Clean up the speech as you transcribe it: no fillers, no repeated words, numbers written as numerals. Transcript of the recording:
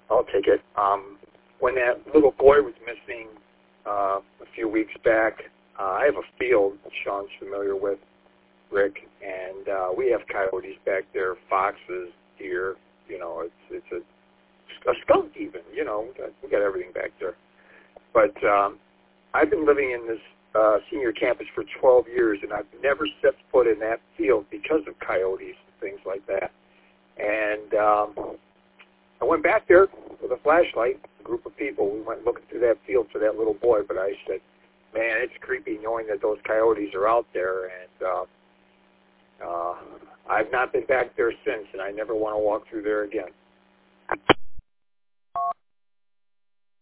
I'll take it. When that little boy was missing a few weeks back, I have a field Sean's familiar with, Rick, and we have coyotes back there, foxes, deer. You know, it's a skunk even. You know, we got everything back there. But I've been living in this senior campus for 12 years, and I've never set foot in that field because of coyotes and things like that. And I went back there with a flashlight, a group of people. We went looking through that field for that little boy, but I said, man, it's creepy knowing that those coyotes are out there, and I've not been back there since, and I never want to walk through there again.